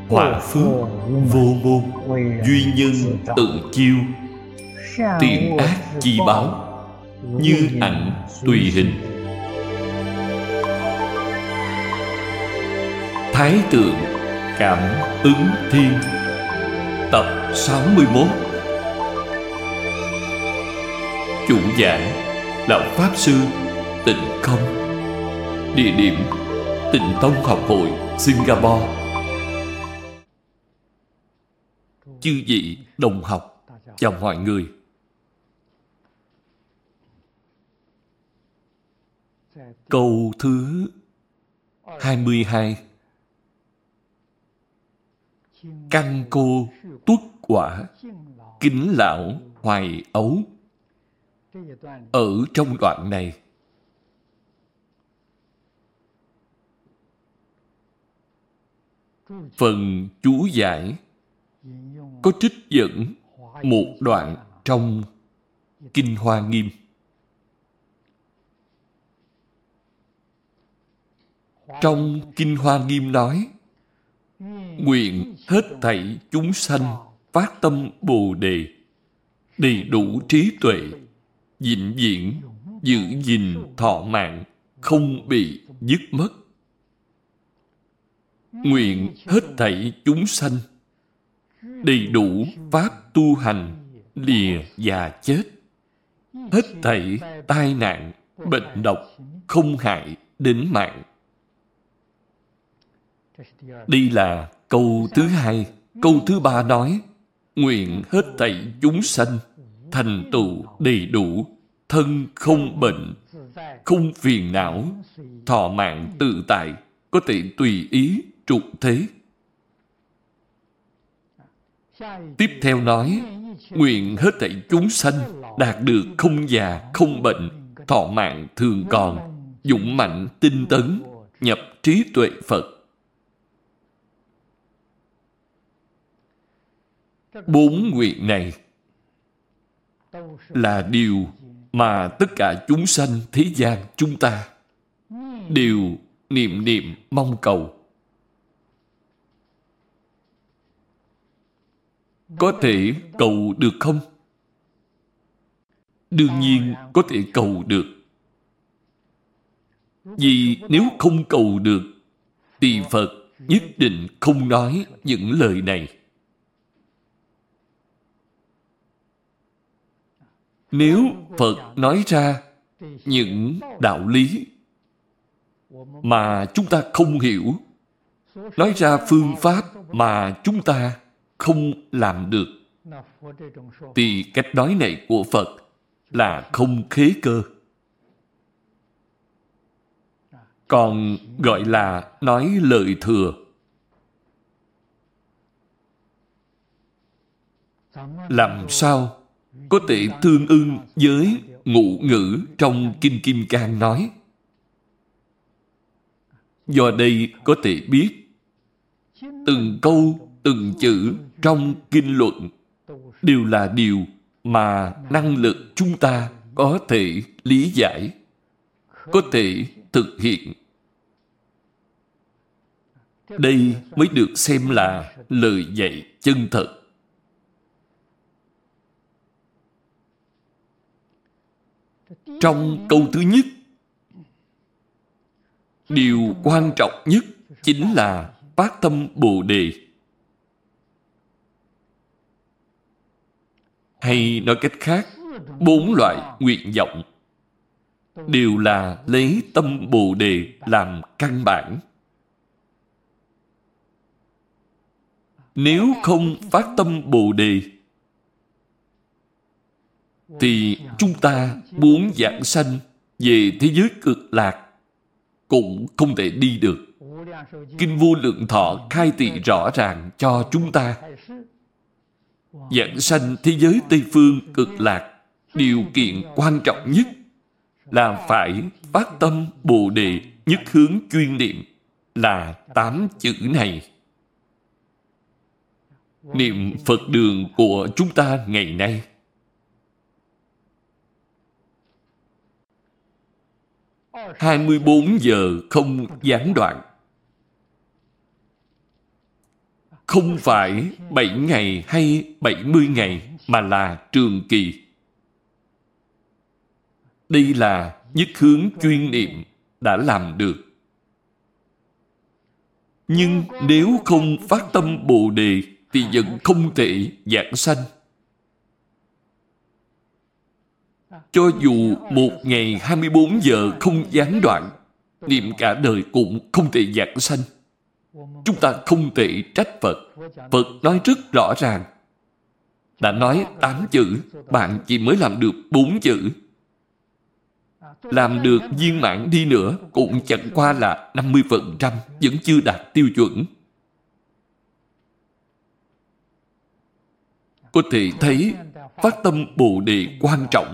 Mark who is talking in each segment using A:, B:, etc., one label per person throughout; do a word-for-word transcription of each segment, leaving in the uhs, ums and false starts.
A: Hòa phước vô môn, duy nhân tự chiêu. Tiền ác chi báo, như ảnh tùy hình. Thái tượng cảm ứng thiên. Tập sáu mươi mốt. Chủ giảng Lão Pháp Sư Tịnh Không. Địa điểm Tịnh Tông Học hội Singapore. Chư vị đồng học, chào mọi người. Câu thứ hai mươi hai. Căn cô tuất quả, kính lão hoài ấu. Ở trong đoạn này, phần chú giải có trích dẫn một đoạn trong Kinh Hoa Nghiêm. Trong Kinh Hoa Nghiêm nói: nguyện hết thảy chúng sanh phát tâm Bồ Đề, đầy đủ trí tuệ, vĩnh viễn giữ gìn thọ mạng, không bị dứt mất. Nguyện hết thảy chúng sanh đầy đủ pháp tu hành, lìa già chết. Hết thảy tai nạn, bệnh độc không hại đến mạng. Đây là câu thứ hai. Câu thứ ba nói: nguyện hết thảy chúng sanh thành tựu đầy đủ, thân không bệnh, không phiền não, thọ mạng tự tại, có thể tùy ý trụ thế. Tiếp theo nói: nguyện hết thảy chúng sanh đạt được không già, không bệnh, thọ mạng thường còn, dũng mạnh tinh tấn, nhập trí tuệ Phật. Bốn nguyện này là điều mà tất cả chúng sanh thế gian chúng ta đều niệm niệm mong cầu. Có thể cầu được không? Đương nhiên có thể cầu được. Vì nếu không cầu được thì Phật nhất định không nói những lời này. Nếu Phật nói ra những đạo lý mà chúng ta không hiểu, nói ra phương pháp mà chúng ta không làm được, thì cách nói này của Phật là không khế cơ. Còn gọi là nói lời thừa. Làm sao có thể tương ưng với ngụ ngữ trong Kinh Kim Cang nói? Do đây có thể biết từng câu, từng chữ trong kinh luận đều là điều mà năng lực chúng ta có thể lý giải, có thể thực hiện. Đây mới được xem là lời dạy chân thật. Trong câu thứ nhất, điều quan trọng nhất chính là phát tâm Bồ Đề. Hay nói cách khác, bốn loại nguyện vọng đều là lấy tâm Bồ Đề làm căn bản. Nếu không phát tâm Bồ Đề thì chúng ta muốn giảng sanh về thế giới cực lạc cũng không thể đi được. Kinh Vô Lượng Thọ khai thị rõ ràng cho chúng ta, giảng sanh thế giới Tây Phương cực lạc, điều kiện quan trọng nhất là phải phát tâm Bồ Đề, nhất hướng chuyên niệm, là tám chữ này. Niệm Phật đường của chúng ta ngày nay hai mươi bốn giờ không gián đoạn. không phải bảy ngày hay bảy mươi ngày, mà là trường kỳ. Đây là nhất hướng chuyên niệm đã làm được. Nhưng nếu không phát tâm Bồ Đề thì vẫn không thể giảng sanh. Cho dù một ngày hai mươi bốn giờ không gián đoạn, niệm cả đời cũng không thể giảng sanh. Chúng ta không thể trách Phật. Phật nói rất rõ ràng. Đã nói tám chữ, bạn chỉ mới làm được bốn chữ. Làm được viên mãn đi nữa cũng chẳng qua là năm mươi phần trăm, vẫn chưa đạt tiêu chuẩn. Có thể thấy phát tâm Bồ Đề quan trọng.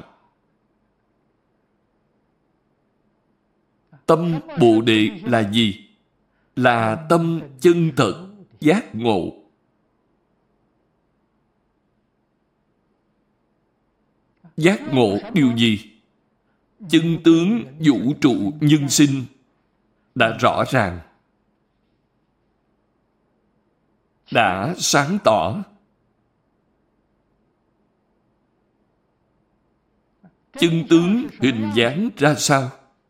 A: Tâm Bồ Đề là gì? Là tâm chân thật, giác ngộ. Giác ngộ điều gì? Chân tướng vũ trụ nhân sinh đã rõ ràng, đã sáng tỏ. Chân tướng hình dáng ra sao?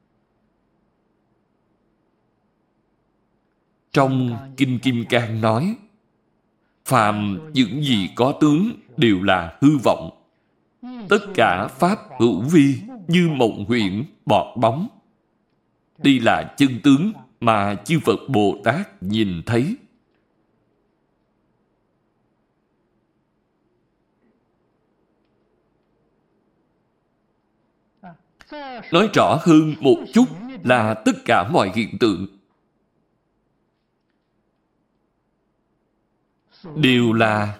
A: Trong Kinh Kim Cang nói, phàm những gì có tướng đều là hư vọng. Tất cả pháp hữu vi như mộng huyễn, bọt bóng. Đây là chân tướng mà chư Phật Bồ Tát nhìn thấy. Nói rõ hơn một chút là tất cả mọi hiện tượng đều là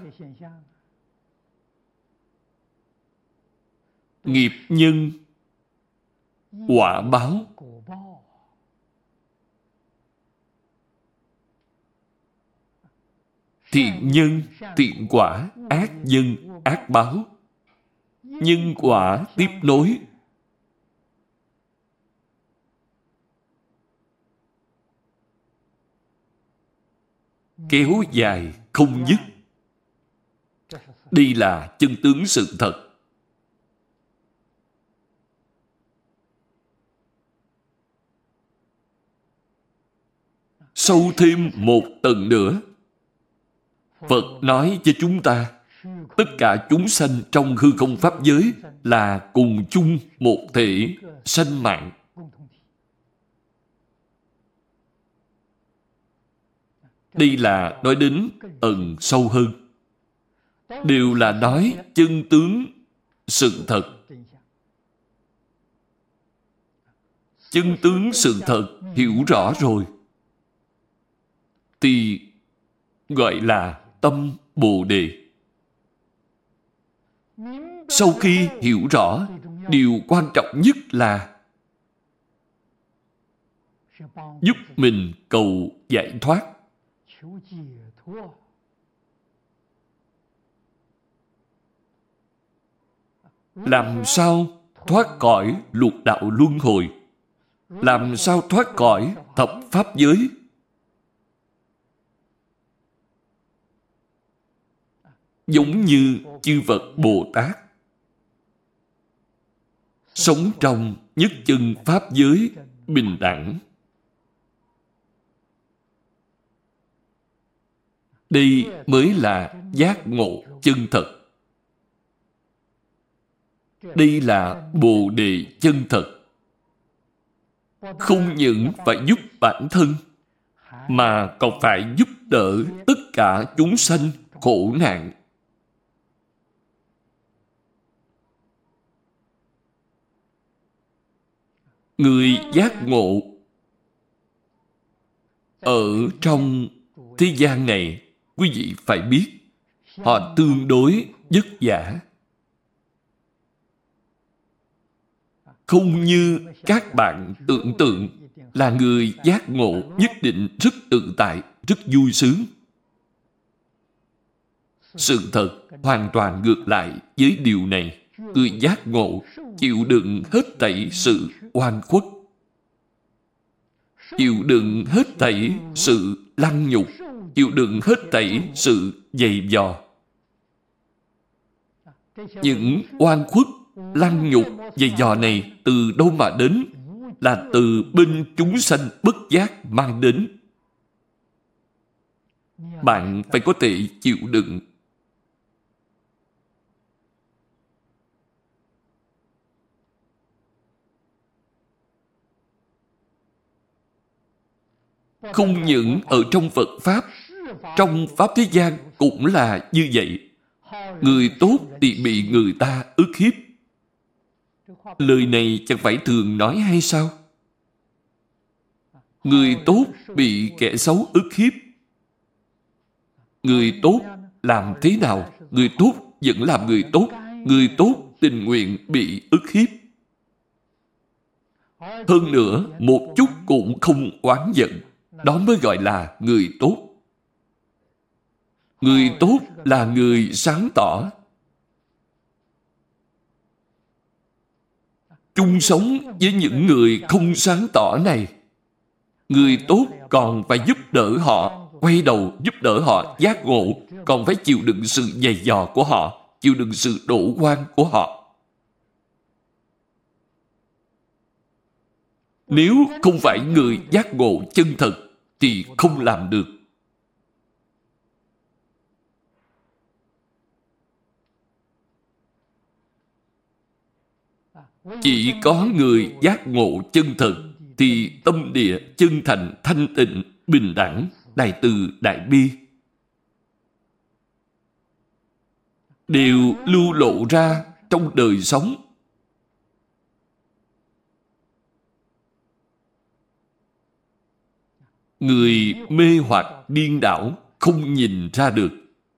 A: nghiệp nhân quả báo. Thiện nhân, thiện quả, ác nhân, ác báo. Nhân quả tiếp nối. Kéo dài không dứt. Đây là chân tướng sự thật. Sâu thêm một tầng nữa, Phật nói cho chúng ta, tất cả chúng sanh trong hư không pháp giới là cùng chung một thể sanh mạng. Đây là nói đến ẩn sâu hơn. Đều là nói chân tướng sự thật. Chân tướng sự thật hiểu rõ rồi thì gọi là tâm Bồ Đề. Sau khi hiểu rõ, điều quan trọng nhất là giúp mình cầu giải thoát. Làm sao thoát cõi lục đạo luân hồi? Làm sao thoát cõi thập pháp giới? Giống như chư Phật Bồ Tát sống trong nhất chân pháp giới bình đẳng. Đây mới là giác ngộ chân thật. Đây là Bồ Đề chân thật. Không những phải giúp bản thân, mà còn phải giúp đỡ tất cả chúng sanh khổ nạn. Người giác ngộ ở trong thế gian này, quý vị phải biết, họ tương đối vất vả. Không như các bạn tưởng tượng là người giác ngộ nhất định rất tự tại, rất vui sướng. Sự thật hoàn toàn ngược lại với điều này. Người giác ngộ chịu đựng hết thảy sự oan khuất, chịu đựng hết thảy sự lăng nhục, chịu đựng hết thảy sự dày vò. Những oan khuất, lăng nhục, dày vò này từ đâu mà đến? Là từ bên chúng sanh bất giác mang đến. Bạn phải có thể chịu đựng. Không những ở trong Phật Pháp, trong Pháp thế gian cũng là như vậy. Người tốt thì bị người ta ức hiếp. Lời này chẳng phải thường nói hay sao? Người tốt bị kẻ xấu ức hiếp. Người tốt làm thế nào? Người tốt vẫn làm người tốt. Người tốt tình nguyện bị ức hiếp. Hơn nữa, một chút cũng không oán giận. Đó mới gọi là người tốt. Người tốt là người sáng tỏ. Chung sống với những người không sáng tỏ này. Người tốt còn phải giúp đỡ họ, quay đầu giúp đỡ họ giác ngộ, còn phải chịu đựng sự dày dò của họ, chịu đựng sự đổ oan của họ. Nếu không phải người giác ngộ chân thật thì không làm được. Chỉ có người giác ngộ chân thật thì tâm địa chân thành, thanh tịnh, bình đẳng, đại từ, đại bi đều lưu lộ ra trong đời sống. Người mê hoặc điên đảo không nhìn ra được.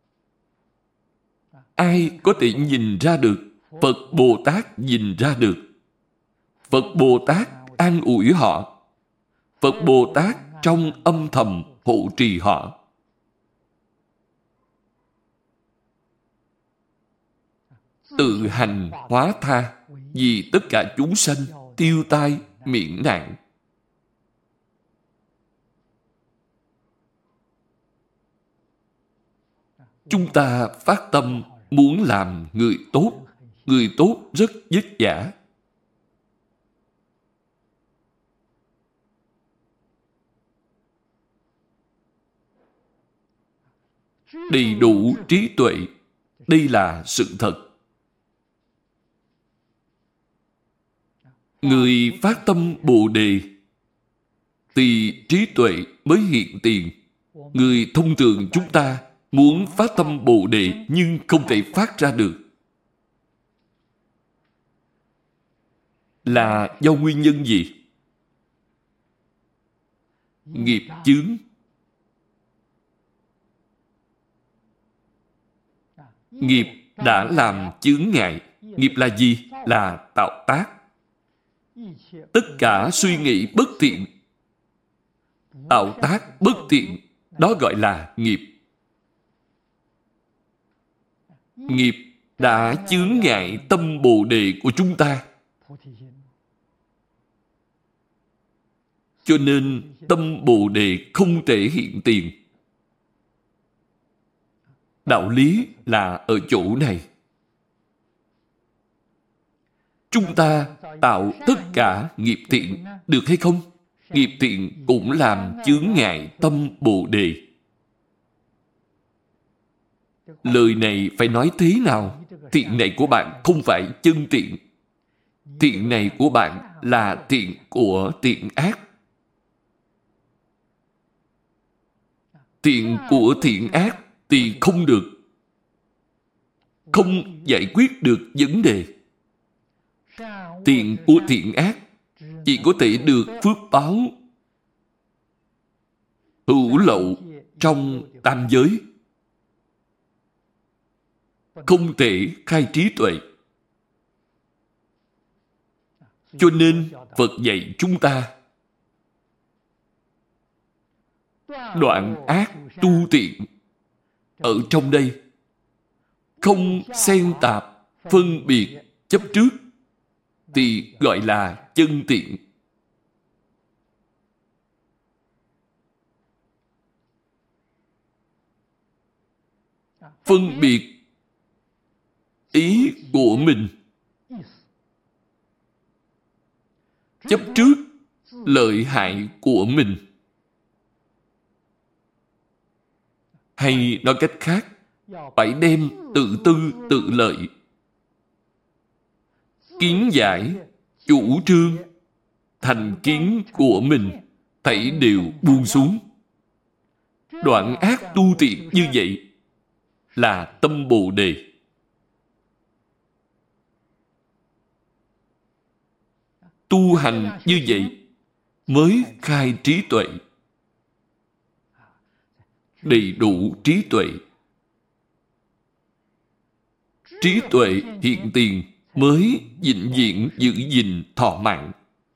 A: Ai có thể nhìn ra được? Phật Bồ Tát nhìn ra được. Phật Bồ Tát an ủi họ. Phật Bồ Tát trong âm thầm hộ trì họ. Tự hành hóa tha, vì tất cả chúng sanh tiêu tai miễn nạn. Chúng ta phát tâm muốn làm người tốt. Người tốt rất vất vả. Đầy đủ trí tuệ. Đây là sự thật. Người phát tâm Bồ Đề thì trí tuệ mới hiện tiền. Người thông thường chúng ta muốn phát tâm Bồ Đề nhưng không thể phát ra được. Là do nguyên nhân gì? Nghiệp chướng. Nghiệp đã làm chướng ngại. Nghiệp là gì? Là tạo tác. Tất cả suy nghĩ bất thiện, tạo tác bất thiện, đó gọi là nghiệp. Nghiệp đã chướng ngại tâm Bồ Đề của chúng ta. Cho nên tâm Bồ Đề không thể hiện tiền. Đạo lý là ở chỗ này. Chúng ta tạo tất cả nghiệp thiện được hay không? Nghiệp thiện cũng làm chướng ngại tâm Bồ Đề. Lời này phải nói thế nào? Thiện này của bạn không phải chân thiện. Thiện này của bạn là thiện của thiện ác. Thiện của thiện ác thì không được. Không giải quyết được vấn đề. Thiện của thiện ác chỉ có thể được phước báo hữu lậu trong tam giới. Không thể khai trí tuệ. Cho nên Phật dạy chúng ta đoạn ác tu thiện. Ở trong đây không xen tạp, phân biệt, chấp trước thì gọi là chân thiện. phân biệt ý của mình, chấp trước lợi hại của mình. Hay nói cách khác, phải đem tự tư tự lợi, kiến giải, chủ trương, thành kiến của mình thảy đều buông xuống. Đoạn ác tu tiện như vậy là tâm Bồ Đề. Tu hành như vậy mới khai trí tuệ, đầy đủ trí tuệ. Trí tuệ hiện tiền mới vĩnh viễn giữ gìn thọ mạng.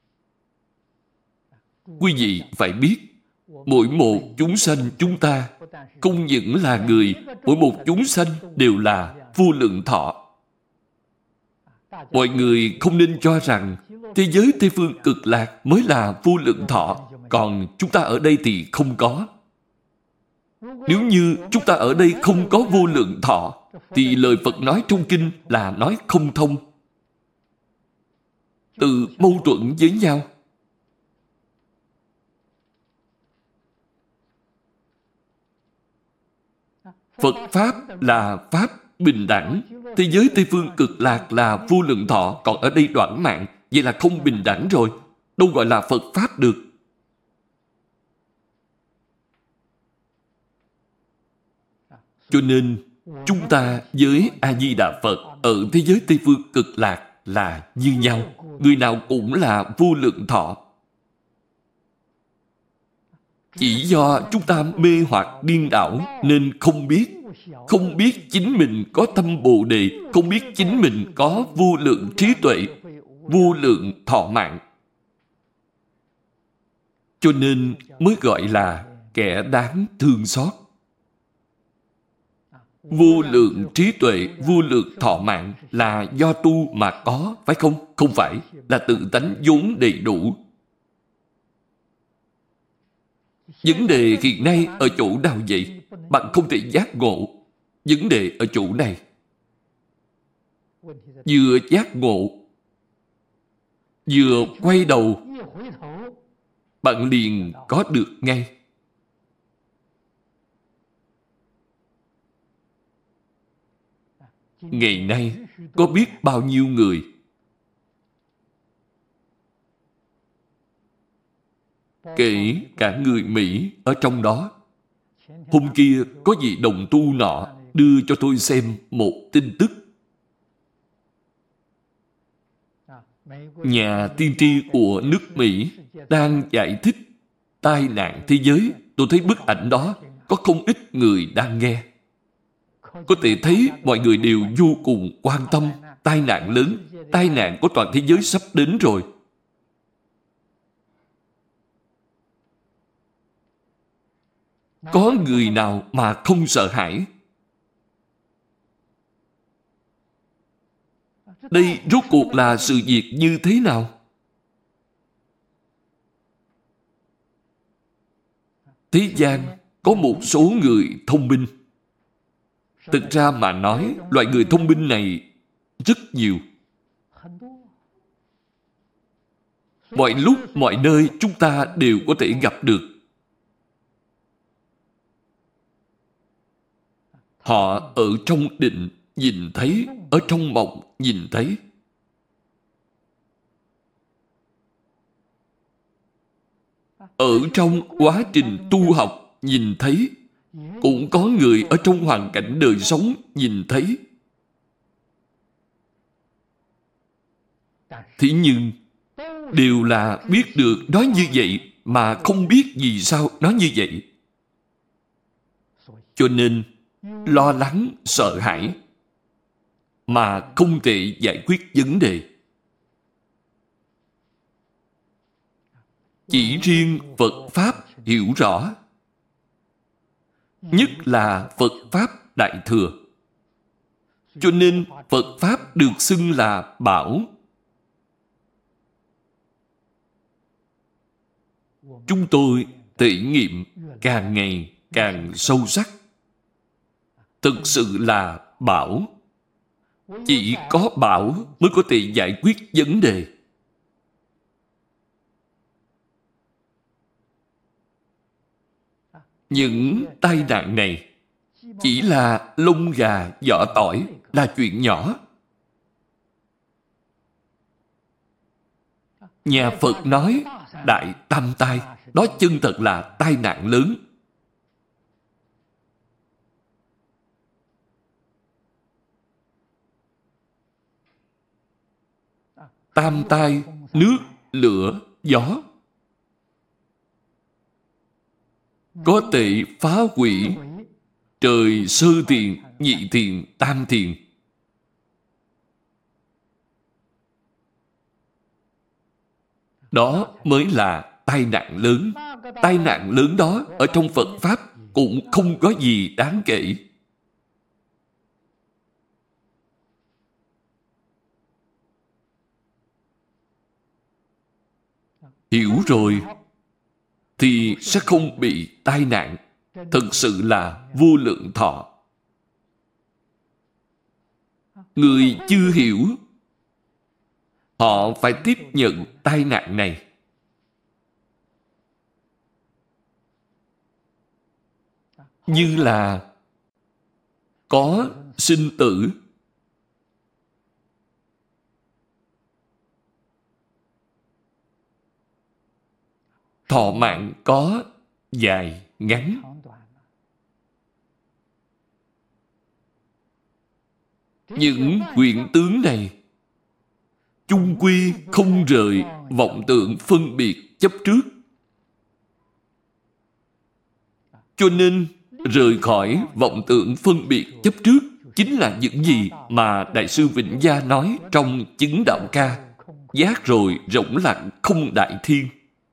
A: Quý vị phải biết, mỗi một chúng sanh chúng ta không những là người, mỗi một chúng sanh đều là vô lượng thọ. Mọi người không nên cho rằng thế giới Tây Phương Cực Lạc mới là vô lượng thọ, còn chúng ta ở đây thì không có. Nếu như chúng ta ở đây không có vô lượng thọ, thì lời Phật nói trong kinh là nói không thông, tự mâu thuẫn với nhau. Phật Pháp là Pháp bình đẳng. Thế giới Tây Phương Cực Lạc là vô lượng thọ, còn ở đây đoạn mạng, vậy là không bình đẳng rồi. Đâu gọi là Phật Pháp được. Cho nên, chúng ta với A-di-đà Phật ở thế giới Tây Phương Cực Lạc là như nhau. Người nào cũng là vô lượng thọ. Chỉ do chúng ta mê hoặc điên đảo nên không biết. Không biết chính mình có tâm Bồ Đề, không biết chính mình có vô lượng trí tuệ, vô lượng thọ mạng. Cho nên mới gọi là kẻ đáng thương xót. Vô lượng trí tuệ, vô lượng thọ mạng là do tu mà có, phải không? Không phải, là tự tánh vốn đầy đủ. Vấn đề hiện nay ở chỗ nào vậy? Bạn không thể giác ngộ. Vấn đề ở chỗ này. Vừa giác ngộ, vừa quay đầu, bạn liền có được ngay. Ngày nay, có biết bao nhiêu người kể cả người Mỹ ở trong đó. Hôm kia có vị đồng tu nọ đưa cho tôi xem một tin tức. Nhà tiên tri của nước Mỹ đang giải thích tai nạn thế giới. Tôi thấy bức ảnh đó, có không ít người đang nghe. Có thể thấy mọi người đều vô cùng quan tâm tai nạn lớn, tai nạn của toàn thế giới sắp đến rồi. Có người nào mà không sợ hãi? Đây rốt cuộc là sự việc như thế nào? Thế gian có một số người thông minh. Thực ra mà nói, loại người thông minh này rất nhiều. Mọi lúc, mọi nơi chúng ta đều có thể gặp được. Họ ở trong định nhìn thấy, ở trong mộng nhìn thấy. Ở trong quá trình tu học nhìn thấy. Cũng có người ở trong hoàn cảnh đời sống nhìn thấy. Thế nhưng đều là biết được nói như vậy mà không biết vì sao nói như vậy. Cho nên lo lắng, sợ hãi mà không thể giải quyết vấn đề. Chỉ riêng Phật Pháp hiểu rõ, nhất là Phật Pháp Đại Thừa. Cho nên Phật Pháp được xưng là bảo. Chúng tôi thể nghiệm càng ngày càng sâu sắc. thực sự là bảo. Chỉ có bảo mới có thể giải quyết vấn đề. Những tai nạn này chỉ là lông gà vỏ tỏi, là chuyện nhỏ. Nhà Phật nói đại tam tai, đó chân thật là tai nạn lớn. Tam tai: nước, lửa, gió. Có thể phá hủy trời sơ thiền, nhị thiền, tam thiền. Đó mới là tai nạn lớn. Tai nạn lớn đó ở trong Phật Pháp cũng không có gì đáng kể. Hiểu rồi thì sẽ không bị tai nạn. Thực sự là vô lượng thọ. Người chưa hiểu, họ phải tiếp nhận tai nạn này. Như là có sinh tử. Thọ mạng có dài, ngắn. Những quyển tướng này chung quy không rời vọng tưởng phân biệt chấp trước. Cho nên rời khỏi vọng tưởng phân biệt chấp trước chính là những gì mà Đại sư Vĩnh Gia nói trong Chứng Đạo Ca: giác rồi rỗng lặng không đại thiên.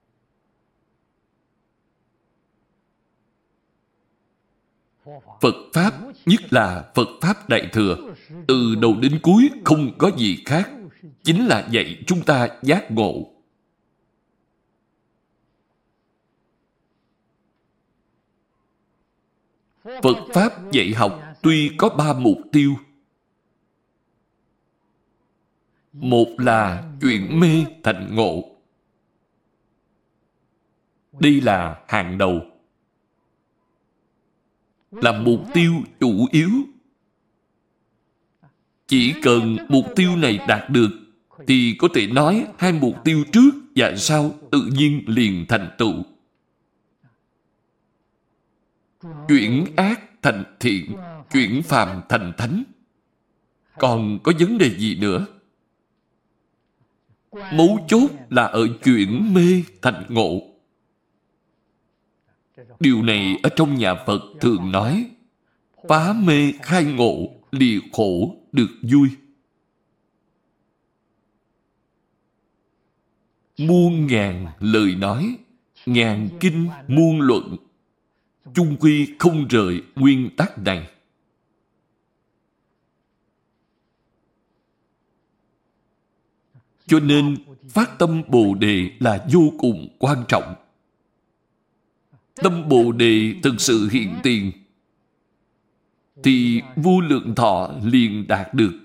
A: Phật Pháp, nhất là Phật Pháp Đại Thừa, từ đầu đến cuối không có gì khác, chính là dạy chúng ta giác ngộ. Phật Pháp dạy học tuy có ba mục tiêu. Một là chuyển mê thành ngộ. Đây là hàng đầu, là mục tiêu chủ yếu. Chỉ cần mục tiêu này đạt được thì có thể nói hai mục tiêu trước và sau tự nhiên liền thành tựu. Chuyển ác thành thiện, chuyển phàm thành thánh. Còn có vấn đề gì nữa? Mấu chốt là ở chuyển mê thành ngộ. Điều này ở trong nhà Phật thường nói: phá mê khai ngộ, lìa khổ được vui. Muôn ngàn lời nói, ngàn kinh muôn luận, chung quy không rời nguyên tắc này. Cho nên phát tâm Bồ Đề là vô cùng quan trọng. Tâm Bồ Đề thực sự hiện tiền thì vô lượng thọ liền đạt được.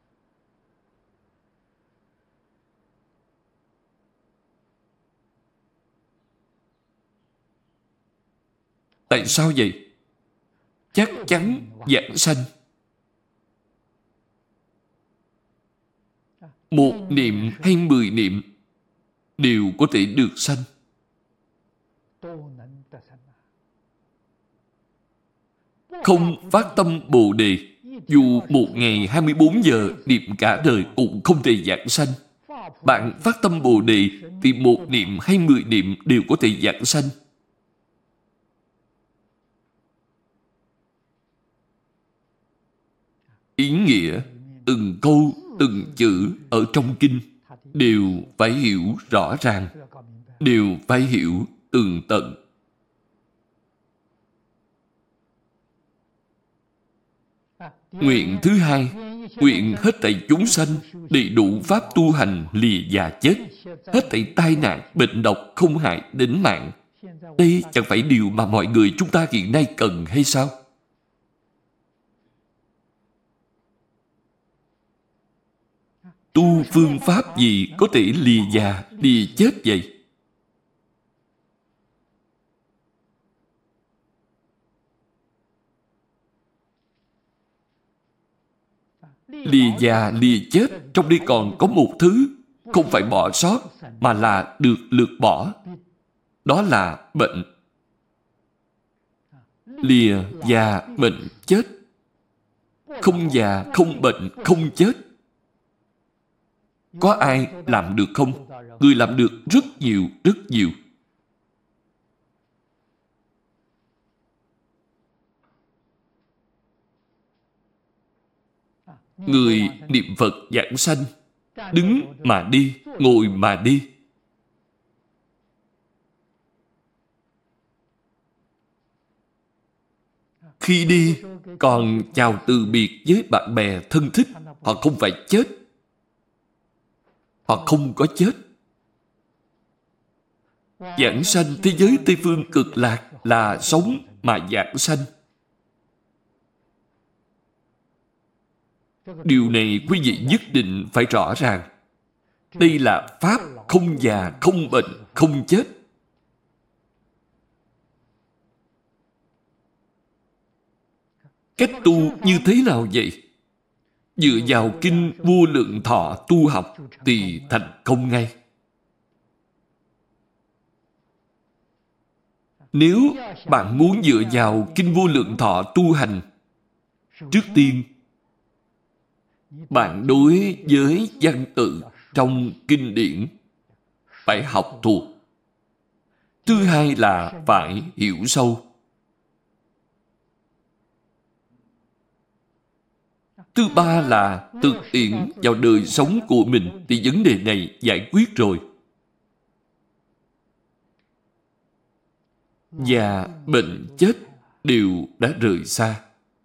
A: Tại sao vậy? Chắc chắn vãng sanh. Một niệm hay mười niệm đều có thể được sanh. Không phát tâm Bồ Đề, dù một ngày hai mươi bốn giờ niệm cả đời cũng không thể vãng sanh. Bạn phát tâm Bồ Đề thì một niệm hay mười niệm đều có thể vãng sanh. Ý nghĩa, từng câu, từng chữ ở trong kinh đều phải hiểu rõ ràng, đều phải hiểu tường tận. Nguyện thứ hai, nguyện hết thảy chúng sanh đầy đủ pháp tu hành lìa già chết, hết thảy tai nạn, bệnh độc không hại đến mạng. Đây chẳng phải điều mà mọi người chúng ta hiện nay cần hay sao? Tu phương pháp gì có thể lìa già, lìa chết vậy? Lìa già, lìa chết, trong đây còn có một thứ không phải bỏ sót, mà là được lược bỏ. Đó là bệnh. Lìa già, bệnh, chết. Không già, không bệnh, không chết. Có ai làm được không? Người làm được rất nhiều, rất nhiều. Người niệm Phật giảng sanh, đứng mà đi, ngồi mà đi. Khi đi, còn chào từ biệt với bạn bè thân thích. Họ không phải chết. Họ không có chết. Giảng sanh thế giới Tây Phương Cực Lạc là sống mà giảng sanh. Điều này quý vị nhất định phải rõ ràng. Đây là Pháp không già, không bệnh, không chết. Cách tu như thế nào vậy? Dựa vào kinh Vô Lượng Thọ tu học thì thành công ngay. Nếu bạn muốn dựa vào kinh Vô Lượng Thọ tu hành, trước tiên bạn đối với văn tự trong kinh điển phải học thuộc. Thứ hai là phải hiểu sâu. Thứ ba là thực tiễn vào đời sống của mình thì vấn đề này giải quyết rồi. Già, bệnh, chết đều đã rời xa.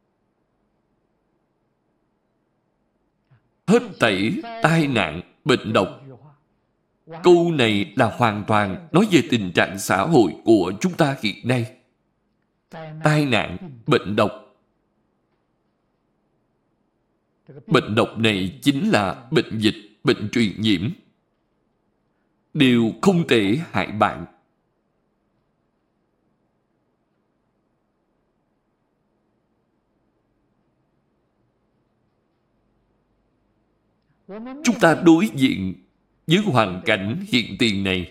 A: Hết thảy tai nạn, bệnh độc. Câu này là hoàn toàn nói về tình trạng xã hội của chúng ta hiện nay. Tai nạn, bệnh độc. Bệnh độc này chính là bệnh dịch, bệnh truyền nhiễm. Đều không thể hại bạn. Chúng ta đối diện với hoàn cảnh hiện tiền này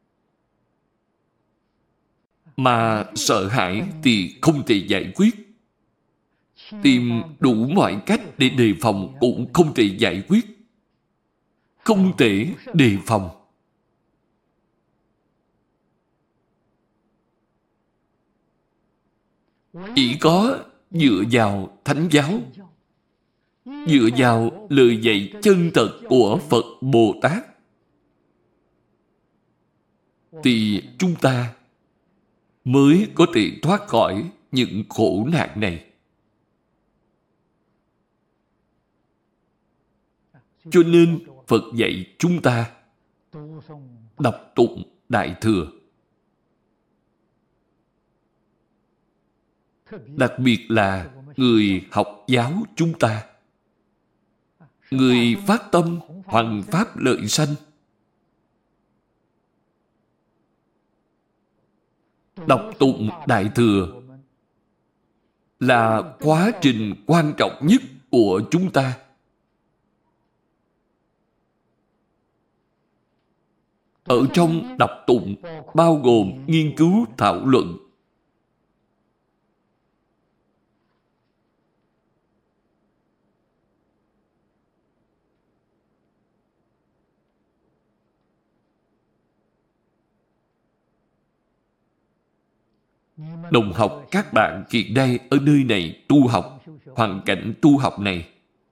A: mà sợ hãi thì không thể giải quyết. Tìm đủ mọi cách để đề phòng cũng không thể giải quyết. Không thể đề phòng. Chỉ có dựa vào Thánh giáo, dựa vào lời dạy chân thật của Phật Bồ Tát, thì chúng ta mới có thể thoát khỏi những khổ nạn này. Cho nên Phật dạy chúng ta đọc tụng Đại Thừa. Đặc biệt là người học giáo chúng ta, người phát tâm hoằng pháp lợi sanh. Đọc tụng Đại Thừa là quá trình quan trọng nhất của chúng ta. Ở trong đọc tụng bao gồm nghiên cứu thảo luận. Đồng học các bạn hiện nay ở nơi này tu học, hoàn cảnh tu học này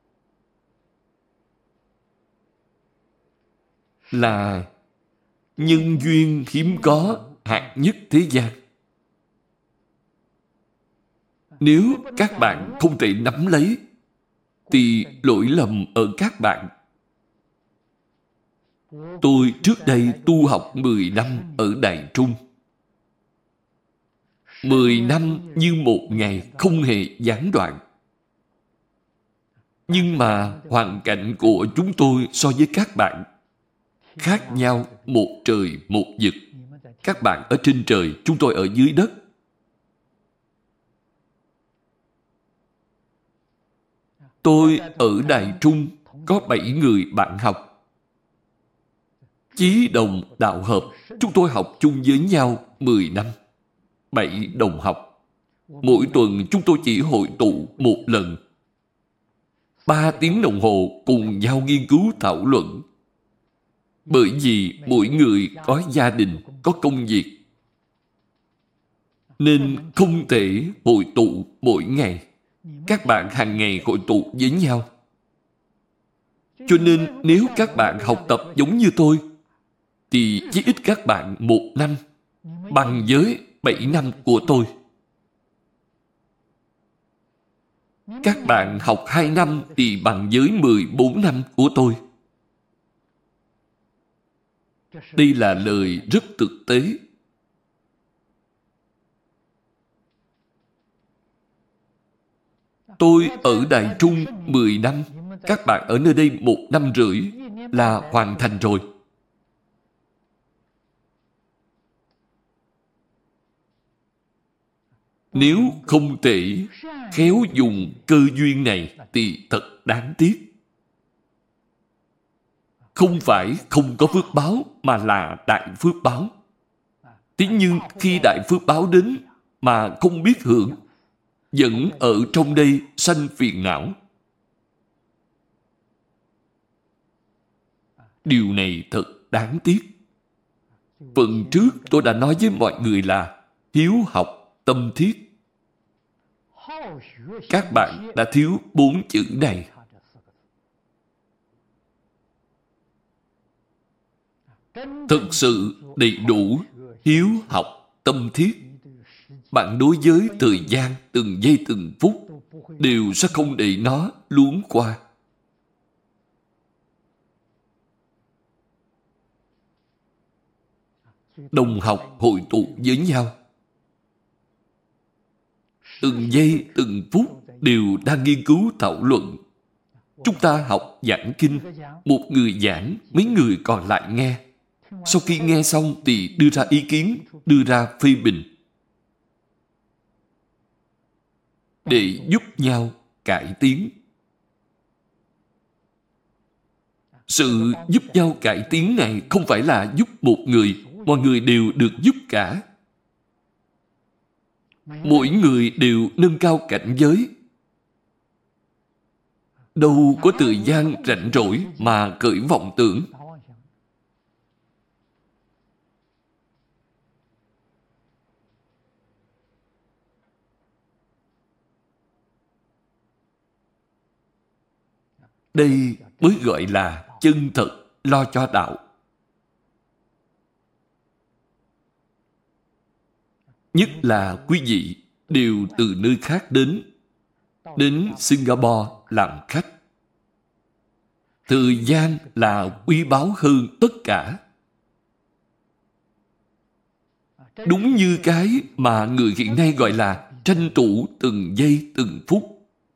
A: là nhân duyên hiếm có hạng nhất thế gian. Nếu các bạn không thể nắm lấy thì lỗi lầm ở các bạn. Tôi trước đây tu học mười năm ở Đài Trung. Mười năm như một ngày không hề gián đoạn. Nhưng mà hoàn cảnh của chúng tôi so với các bạn khác nhau một trời một vực. Các bạn ở trên trời, chúng tôi ở dưới đất. Tôi ở Đài Trung có bảy người bạn học. Chí đồng đạo hợp, chúng tôi học chung với nhau mười năm. Bảy đồng học. Mỗi tuần chúng tôi chỉ hội tụ một lần. Ba tiếng đồng hồ cùng nhau nghiên cứu thảo luận. Bởi vì mỗi người có gia đình, có công việc, nên không thể hội tụ mỗi ngày. Các bạn hàng ngày hội tụ với nhau. Cho nên nếu các bạn học tập giống như tôi, thì chí ít các bạn một năm bằng với bảy năm của tôi. Các bạn học hai năm thì bằng với mười bốn năm của tôi. Đây là lời rất thực tế. Tôi ở Đài Trung mười năm, các bạn ở nơi đây một năm rưỡi là hoàn thành rồi. Nếu không thể khéo dùng cơ duyên này thì thật đáng tiếc. Không phải không có phước báo mà là đại phước báo. Thế nhưng khi đại phước báo đến mà không biết hưởng, vẫn ở trong đây sanh phiền não. Điều này thật đáng tiếc. Phần trước tôi đã nói với mọi người là hiếu học tâm thiết. Các bạn đã thiếu bốn chữ này. Thực sự đầy đủ hiếu học tâm thiết. Bạn đối với thời gian từng giây từng phút đều sẽ không để nó luống qua. Đồng học hội tụ với nhau, từng giây từng phút đều đang nghiên cứu thảo luận. Chúng ta học giảng kinh, một người giảng, mấy người còn lại nghe. Sau khi nghe xong thì đưa ra ý kiến, đưa ra phê bình, để giúp nhau cải tiến. Sự giúp nhau cải tiến này không phải là giúp một người, mọi người đều được giúp cả. Mỗi người đều nâng cao cảnh giới. Đâu có thời gian rảnh rỗi mà khởi vọng tưởng. Đây mới gọi là chân thật lo cho đạo. Nhất là quý vị đều từ nơi khác đến, đến Singapore làm khách. Thời gian là quý báu hơn tất cả. Đúng như cái mà người hiện nay gọi là tranh thủ từng giây từng phút.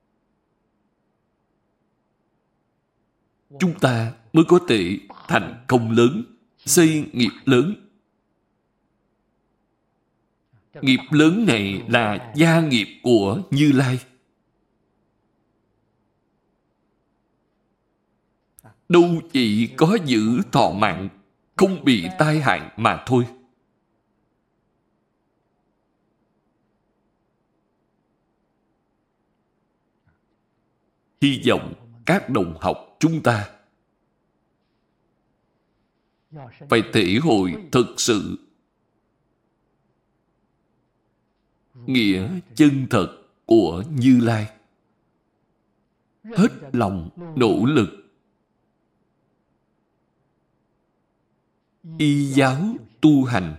A: Chúng ta mới có thể thành công lớn, xây nghiệp lớn. Nghiệp lớn này là gia nghiệp của Như Lai. Đâu chỉ có giữ thọ mạng, không bị tai hại mà thôi. Hy vọng các đồng học chúng ta phải thể hội thực sự nghĩa chân thật của Như Lai. Hết lòng nỗ lực y giáo tu hành,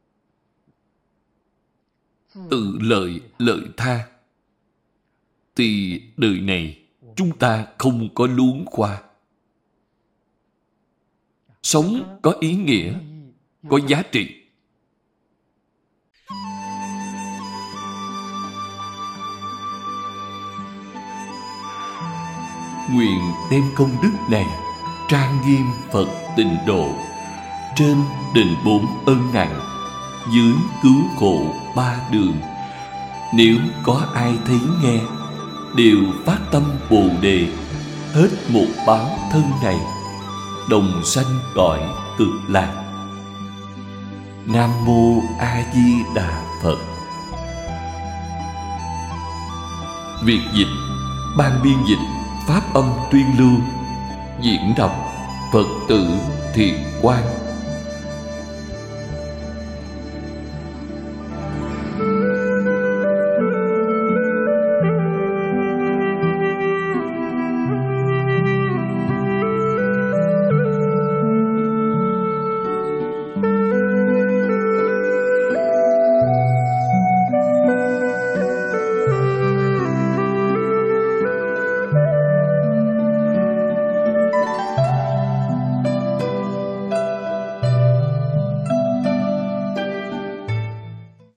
A: tự lợi lợi tha, thì đời này chúng ta không có luống qua. Sống có ý nghĩa, có giá trị. nguyện đem công đức này trang nghiêm Phật Tịnh Độ, trên đền bốn ân nặng, dưới cứu khổ ba đường. Nếu có ai thấy nghe, đều phát tâm Bồ Đề, hết một báo thân này, đồng sanh cõi Cực Lạc. Nam Mô A Di Đà Phật. Việt dịch, ban biên dịch Pháp âm tuyên lưu, diễn đọc Phật tử Thiện Quang.